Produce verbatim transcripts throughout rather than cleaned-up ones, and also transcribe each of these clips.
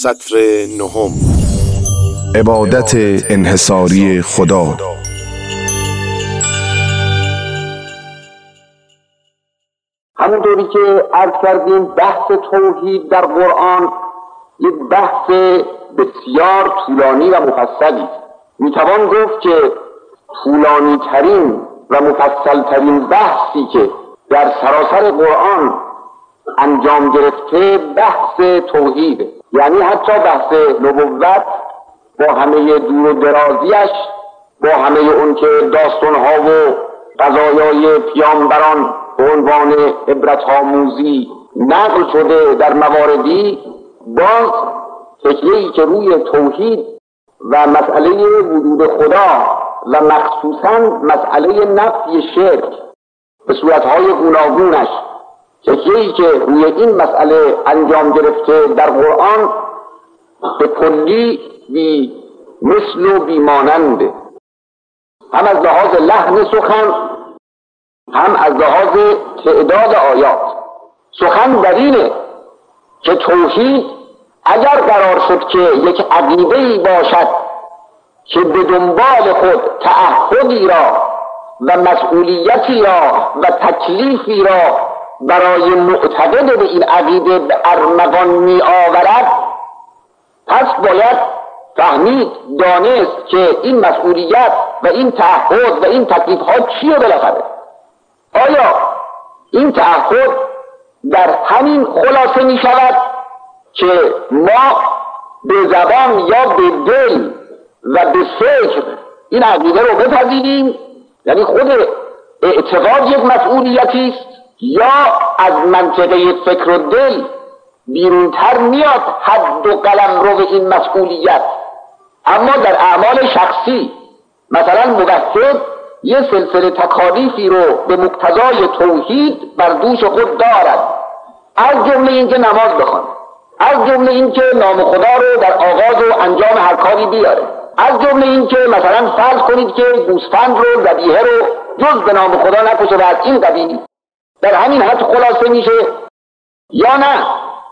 سطر نهم. عبادت انحصاری خدا. همونطوری که عرض کردیم بحث توحید در قرآن یک بحث بسیار طولانی و مفصلی است. میتوان گفت که طولانی ترین و مفصل ترین بحثی که در سراسر قرآن انجام گرفته بحث توحید، یعنی حتی بحث نبوت با همه دور و درازیش، با همه اون که داستانها و قضایای پیامبران به عنوان عبرت آموزی نقل شده در مواردی، باز فکره‌ای که روی توحید و مسئله وجود خدا و مخصوصاً مسئله نفی شرک به صورتهای گوناگونش، فکره‌ای که روی این مسئله انجام گرفته در قرآن به کلی بی مثل و بی ماننده، هم از لحاظ لحن سخن هم از لحاظ تعداد آیات. سخن در اینه که توحید اگر قرار شد که یک عقیده‌ای باشد که به دنبال خود تعهدی را و مسئولیتی را و تکلیفی را برای معتقد به این عقیده به ارمغان می آورد، پس باید فهمید، دانست که این مسئولیت و این تعهد و این تکلیف ها چیه بالاخره. آیا این تعهد در همین خلاصه می شود که ما به زبان یا به دل و به فکر این عقیده رو بپذیریم، یعنی خود اعتقاد یک مسئولیتی است، یا از منطقه فکر و دل بیرونتر میاد حد و قلم رو به این مسئولیت، اما در اعمال شخصی مثلا موحد یه سلسله تکالیفی رو به مقتضای توحید بر دوش خود دارد، از جمله این که نماز بخونه، از جمله این که نام خدا رو در آغاز و انجام هر کاری بیاره، از جمله این که مثلا فرض کنید که گوسفند رو، ذبیحه رو جز به نام خدا نکشه و از این قبیل. در همین حد خلاصه میشه. یا نه،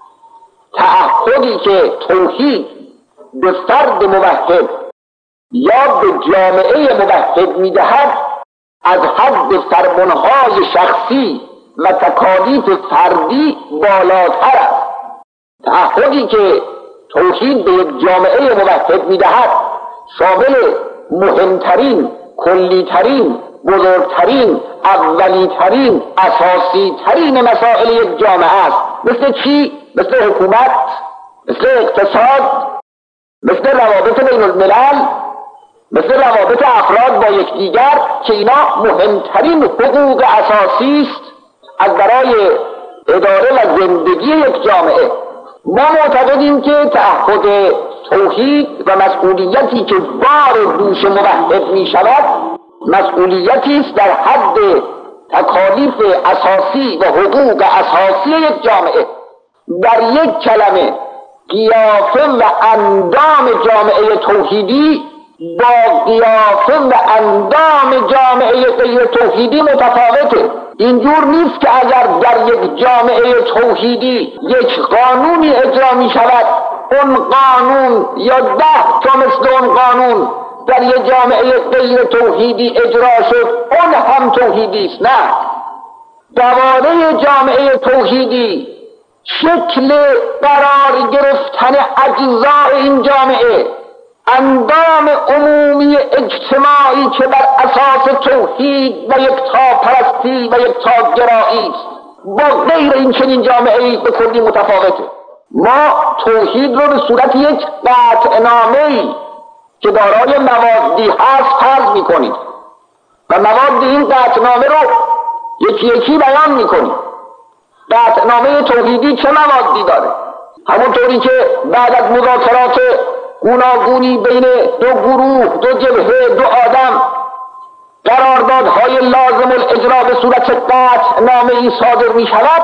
تعهدی که توحید به فرد موحد یا به جامعه موحد میدهد از حد فرمانهای شخصی و تکالیف فردی بالاتر است. تعهدی که توحید به یک جامعه موحد میدهد شامل مهمترین، کلیترین، بزرگترین، اولیترین، اساسیترین مسائل یک جامعه است. مثل چی؟ مثل حکومت، مثل اقتصاد، مثل روابط بین الملل، مثل روابط افراد با یکدیگر، که اینا مهمترین حقوق اساسی است از برای اداره و زندگی یک جامعه. ما معتقدیم که تعهد توحید و مسئولیتی که بار دوش موحد می شود مسئولیتی است در حد تکالیف اساسی و حقوق اساسی یک جامعه. در یک کلمه، قیافه و اندام جامعه توحیدی با قیافه و اندام جامعه غیر توحیدی متفاوته. اینجور نیست که اگر در یک جامعه توحیدی یک قانونی اجرا می شود، اون قانون یا ده تا مثل اون قانون در یک جامعه غیر توحیدی اجرا شد، اون هم توحیدی است. نه، دواره جامعه توحیدی شکل قرار گرفتن اجزای این جامعه، اندام عمومی اجتماعی که بر اساس توحید و یکتا پرستی و یکتا گرایی است، با غیر این چنین جامعه‌ای به کلی متفاوته. ما توحید رو به صورت یک قطعنامه‌ای که دارای موادی هست فرض می‌کنیم و مواد این قطعنامه رو یکی یکی بیان می‌کنیم. قطعنامه توحیدی چه موادی داره؟ همونطوری که بعد از مذاکرات گوناگونی بین دو گروه، دو جبهه، دو آدم قراردادهای لازم الاجرا به صورت قطعنامه‌ای صادر می شود،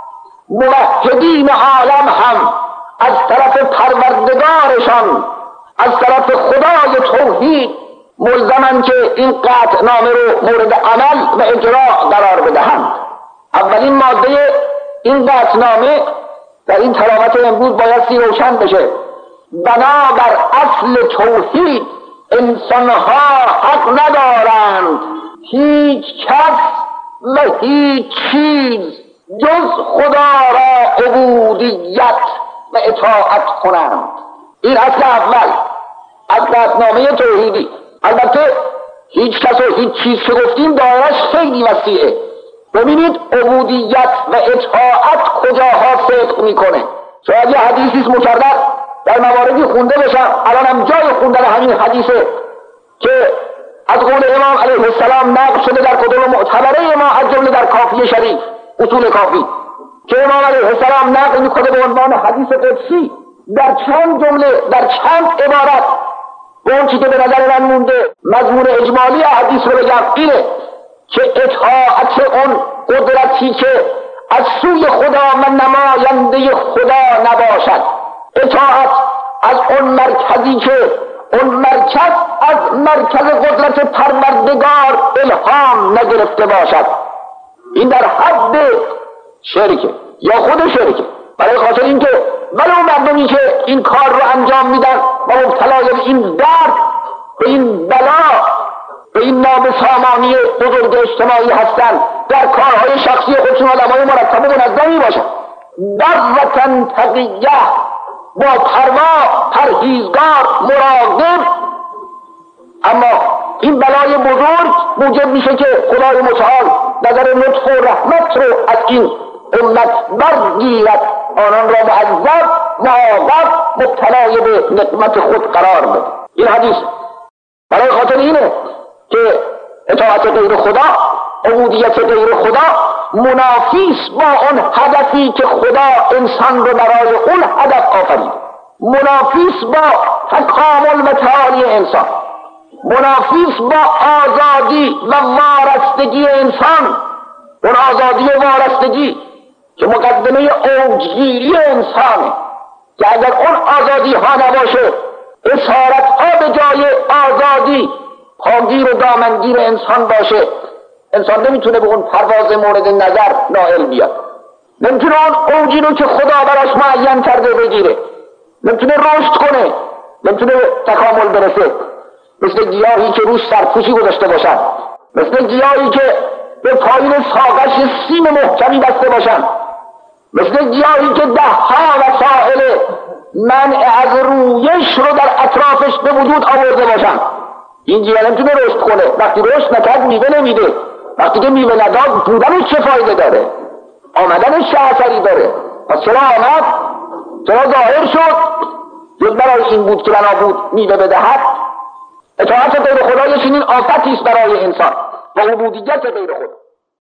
موحدین عالم هم از طرف پروردگارشان، از طرف خدای توحید ملزمند که این قطعنامه رو مورد عمل و اجرا قرار بدهند. اولین ماده این قطعنامه در این تلاوت امروز بایستی روشن بشه. بنابر اصل توحید انسانها حق ندارند هیچ کس و هیچ چیز جز خدا را عبودیت و اطاعت کنند. این اصل اول از قطعنامه توحیدی. البته هیچ کس و هیچ چیز که گفتیم دایرش خیلی وسیعه. ببینید عبودیت و اطاعت کجاها صدق میکنه. شاید یه حدیثی مکرر در مواردی خونده بشم، الان هم جای خوندن همین حدیثه که از قول امام علیه السلام نقل شده در کتب معتبره ما، از جمله در کافی شریف، اصول کافی، که امام علیه السلام نقل میکنه به عنوان حدیث قدسی در چند جمله، در چند عبارت. به اون چی که به نظر من مونده مضمون اجمالی حدیث رو بگم اینه که اطاعت اون قدرتی که از سوی خدا و نماینده خدا نباشد، اطاعت از اون مرکزی که اون مرکز از مرکز قدرت پروردگار الهام نگرفته باشد، این در حد شرکه یا خود شرکه. برای خاطر اینکه ولو مردمی که این کار رو انجام میدن و مبتلای به این درد، به این بلا، به این نابسامانی بزرگ اجتماعی هستند، در کارهای شخصی خودشون آدمای مرتب و منظمی باشند، ذرة تقیه، با پروا، پرهیزگار، مراقب، اما این بلای بزرگ موجب میشه که خدای متعال نظر لطف و رحمت رو از این امت برگیرد، آنان را معذب، معاقب، مبتلای به نقمت خود قرار بده. این حدیث برای خاطر اینه که اطاعت غیر خدا، عبودیت غیر خدا منافیست با اون هدفی که خدا انسان رو برای اون هدف آفرید، منافیست با تکامل و تعالی انسان، منافیست با آزادی و وارستگی انسان. اون آزادی و وارستگی که مقدمه اوجگیری انسانه، که اگر اون آزادی ها نباشه، اسارت ها به جای آزادی پاگیر و دامنگیر انسان باشه، انسان نمیتونه به اون پرواز مورد نظر نائل بیاد، نمیتونه اون اوجی رو که خدا براش معین کرده بگیره، نمیتونه رشد کنه، نمیتونه تکامل برسه. مثل گیاهی که روش سرپوشی گذاشته باشن، مثل گیاهی که به پایین ساقش سیم محکمی بسته باشن، مثل گیاهی که ده ها وسائل منع از رویش رو در اطرافش به وجود آورده باشن. این گیاه نمیتونه رشد کنه، وقتی رشد نکرد میوه نمیده، وقتی که میوه نداد بودنش چه فایده داره؟ آمدنش چه اثری داره؟ پس چرا آمد؟ چرا ظاهر شد؟ جز برای این بود که بنا بود میوه بدهد. اطاعت غیر خدا یه چنین آفتی است برای انسان و عبودیت غیر خدا.